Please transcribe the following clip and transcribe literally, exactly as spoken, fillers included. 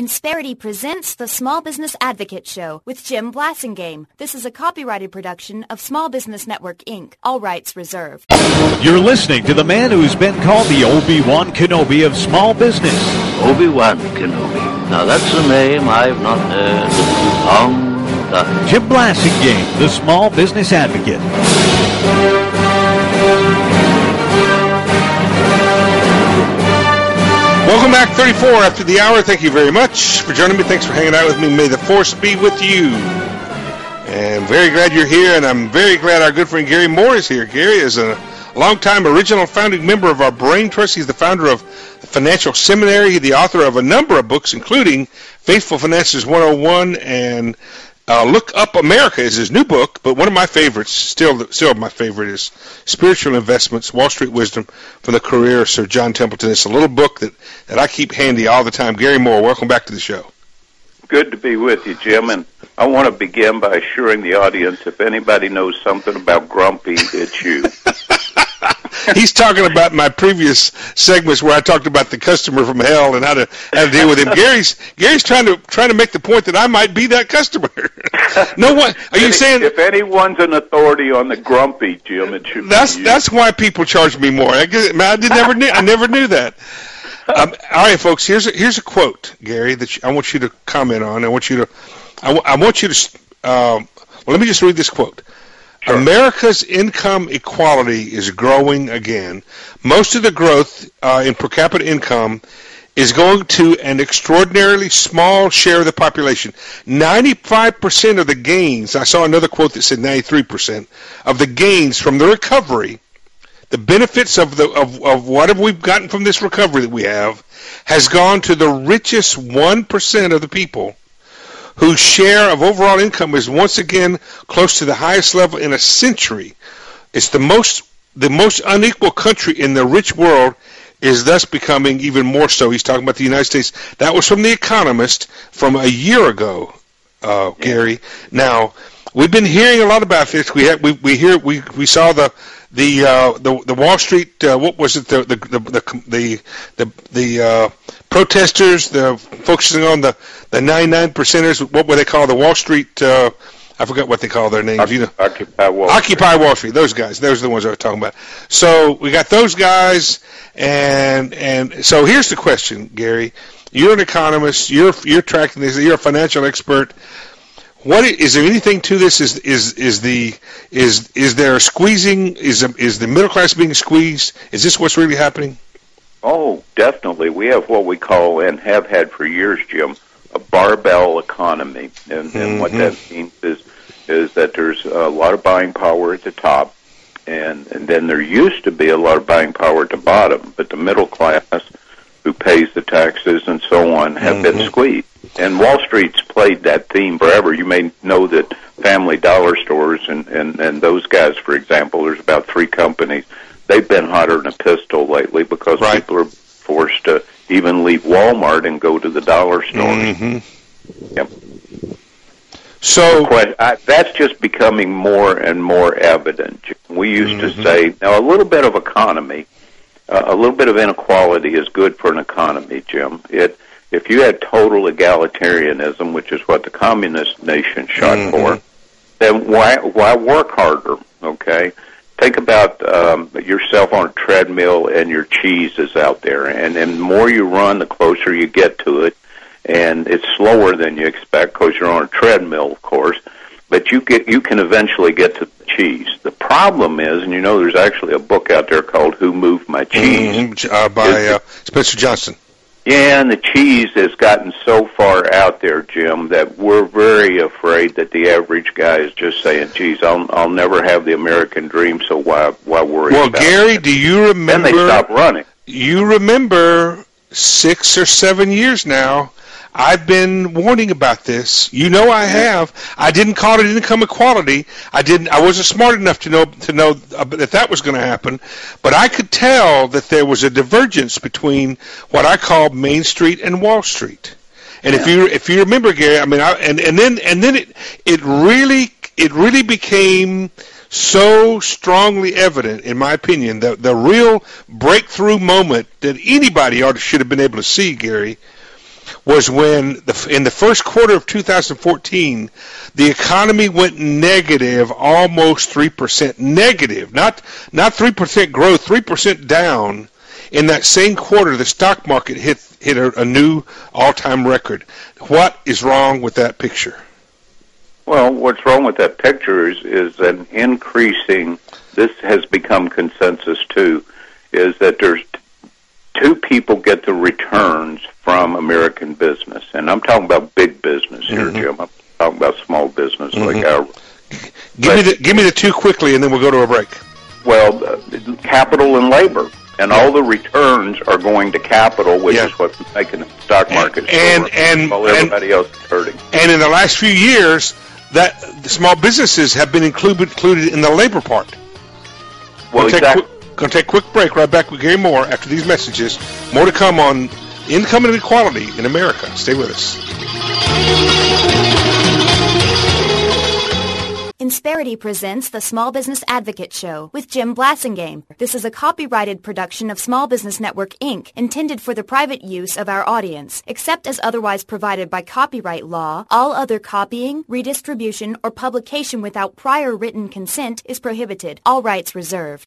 Insperity presents the Small Business Advocate Show with Jim Blasingame. This is a copyrighted production of Small Business Network, Incorporated. All rights reserved. You're listening to the man who's been called the Obi-Wan Kenobi of small business. Obi-Wan Kenobi. Now that's a name I've not heard in a long time. Jim Blasingame, the Small Business Advocate. Welcome back, thirty-four after the hour. Thank you very much for joining me. Thanks for hanging out with me. May the force be with you. And very glad you're here, and I'm very glad our good friend Gary Moore is here. Gary is a longtime original founding member of our Brain Trust. He's the founder of the Financial Seminary. He's the author of a number of books, including Faithful Finances one oh one and Uh, Look Up America is his new book, but one of my favorites, still still my favorite, is Spiritual Investments, Wall Street Wisdom from the Career of Sir John Templeton. It's a little book that, that I keep handy all the time. Gary Moore, welcome back to the show. Good to be with you, Jim, and I want to begin by assuring the audience if anybody knows something about grumpy, it's you. He's talking about my previous segments where I talked about the customer from hell and how to how to deal with him. Gary's Gary's trying to trying to make the point that I might be that customer. No one are you if, saying if anyone's an authority on the grumpy, Jim, it should that's be you. that's why people charge me more. I, guess, I did never knew I never knew that. Um, all right, folks. Here's a, here's a quote, Gary, that I want you to comment on. I want you to I, w- I want you to um, well, let me just read this quote. Sure. America's income equality is growing again. Most of the growth uh, in per capita income is going to an extraordinarily small share of the population. ninety-five percent of the gains, I saw another quote that said ninety-three percent, of the gains from the recovery, the benefits of the of, of whatever we've gotten from this recovery that we have, has gone to the richest one percent of the people, whose share of overall income is once again close to the highest level in a century. It's the most the most unequal country in the rich world is thus becoming even more so. He's talking about the United States. That was from The Economist from a year ago, uh, Gary. Now, we've been hearing a lot about this. We have, we we hear we we saw the the uh, the, the Wall Street uh, what was it the the the the the, the, the uh, protesters, the focusing on the the ninety-nine percenters. What were they called? The Wall Street. Uh, I forgot what they call their names. You know, Occupy Wall Occupy Street. Wall Street. Those guys. Those are the ones I was talking about. So we got those guys, and and so here's the question, Gary. You're an economist. You're you're tracking this. You're a financial expert. What is there anything to this? Is is is the is is there a squeezing? Is is the middle class being squeezed? Is this what's really happening? Oh, definitely. We have what we call, and have had for years, Jim, a barbell economy. And, and mm-hmm. what that means is is that there's a lot of buying power at the top, and, and then there used to be a lot of buying power at the bottom, but the middle class, who pays the taxes and so on, have mm-hmm. been squeezed. And Wall Street's played that theme forever. You may know that Family Dollar stores and, and, and those guys, for example, there's about three companies. They've been hotter than a pistol lately because right. people are forced to even leave Walmart and go to the dollar stores. Mm-hmm. Yep. So I, that's just becoming more and more evident. We used mm-hmm. to say, now a little bit of economy, uh, a little bit of inequality is good for an economy, Jim. It If you had total egalitarianism, which is what the communist nation shot mm-hmm. for, then why why work harder, okay? Think about um, yourself on a treadmill and your cheese is out there, and, and the more you run, the closer you get to it, and it's slower than you expect because you're on a treadmill, of course, but you get you can eventually get to the cheese. The problem is, and you know there's actually a book out there called Who Moved My Cheese? Mm-hmm. uh, by uh, Spencer Johnson. Yeah, and the cheese has gotten so far out there, Jim, that we're very afraid that the average guy is just saying, geez, I'll, I'll never have the American dream, so why why worry well, about Gary, it? do you remember... Then they stop running. You remember six or seven years now, I've been warning about this. You know I have. I didn't call it income equality. I didn't. I wasn't smart enough to know to know that that was going to happen. But I could tell that there was a divergence between what I call Main Street and Wall Street. And yeah. if you if you remember, Gary, I mean, I, and and then and then it it really it really became so strongly evident, in my opinion, that the real breakthrough moment that anybody ought to, should have been able to see, Gary, was when the, in the first quarter of two thousand fourteen, the economy went negative almost three percent. Negative, not not three percent growth, three percent down. In that same quarter, the stock market hit hit a, a new all-time record. What is wrong with that picture? Well, what's wrong with that picture is, is an increasing, this has become consensus too, is that there's two people get the returns from American business. And I'm talking about big business here, mm-hmm. Jim. I'm talking about small business mm-hmm. like our... Give me, the, give me the two quickly, and then we'll go to a break. Well, uh, capital and labor. And all the returns are going to capital, which yeah. is what's making the stock market and, and, while everybody and, else is hurting. And in the last few years, that the small businesses have been included included in the labor part. Well, we'll exactly. Going to take a quick break. Right back with Gary Moore after these messages. More to come on income inequality in America. Stay with us. Insperity presents the Small Business Advocate Show with Jim Blasingame. This is a copyrighted production of Small Business Network, Incorporated, intended for the private use of our audience. Except as otherwise provided by copyright law, all other copying, redistribution, or publication without prior written consent is prohibited. All rights reserved.